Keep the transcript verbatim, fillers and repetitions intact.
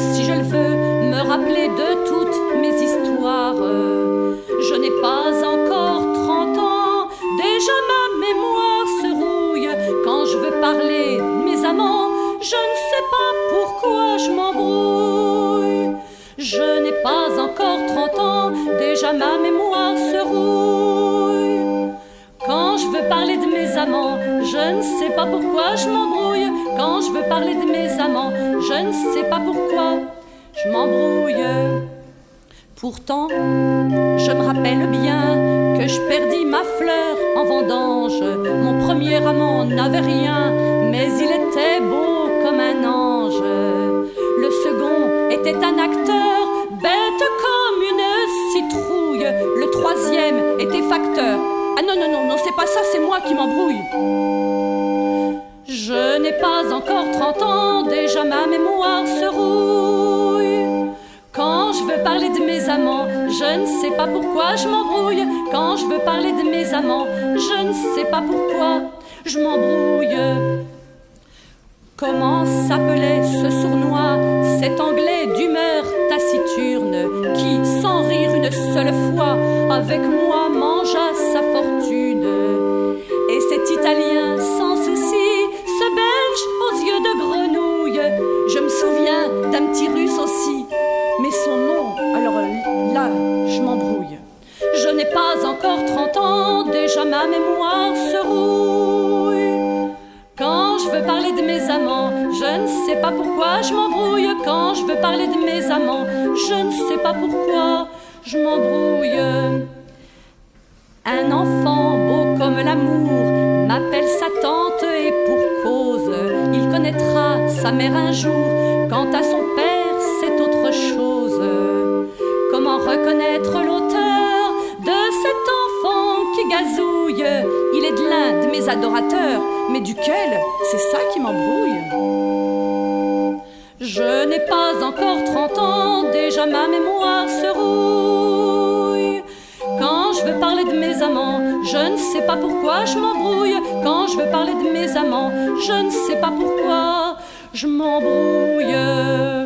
si je le veux, me rappeler de toutes mes histoires. Je n'ai pas encore trente ans, déjà ma mémoire se rouille. Quand je veux parler de mes amants, je ne sais pas pourquoi je m'embrouille. Je n'ai pas encore trente ans, déjà ma mémoire se rouille. Quand je veux parler de mes amants, je ne sais pas pourquoi je m'embrouille. Quand je veux parler de mes amants, je ne sais pas pourquoi je m'embrouille. Pourtant, je me rappelle bien que je perdis ma fleur en vendange. Mon premier amant n'avait rien, mais il était beau comme un ange. Le second était un acteur, bête comme une citrouille. Le troisième était facteur. Ah non, non, non, non, c'est pas ça, c'est moi qui m'embrouille. Je n'ai pas encore trente ans, déjà ma mémoire se rouille. Quand je veux parler de mes amants, je ne sais pas pourquoi je m'embrouille. Quand je veux parler de mes amants, je ne sais pas pourquoi je m'embrouille. Comment s'appelait ce sournois, cet anglais d'humeur taciturne, qui, sans rire une seule fois, avec moi mangea sa fortune? Et cet Italien sans souci, ce Belge aux yeux de grenouille, je me souviens d'un petit Russe aussi, mais son nom, alors là, je m'embrouille. Je n'ai pas encore trente ans, déjà ma mémoire se rouille. Quand je veux parler de mes amants, je ne sais pas pourquoi je m'embrouille. Quand je veux parler de mes amants, je ne sais pas pourquoi je m'embrouille. Un enfant beau comme l'amour m'appelle sa tante et pour cause, il connaîtra sa mère un jour. Quant à son père, c'est autre chose. Comment reconnaître l'auteur de cet enfant qui gazouille? Il est de l'un de mes adorateurs, mais duquel? C'est ça qui m'embrouille. Je n'ai pas encore trente ans, déjà ma mémoire se rouille. Quand je veux parler de mes amants, je ne sais pas pourquoi je m'embrouille. Quand je veux parler de mes amants, je ne sais pas pourquoi je m'embrouille.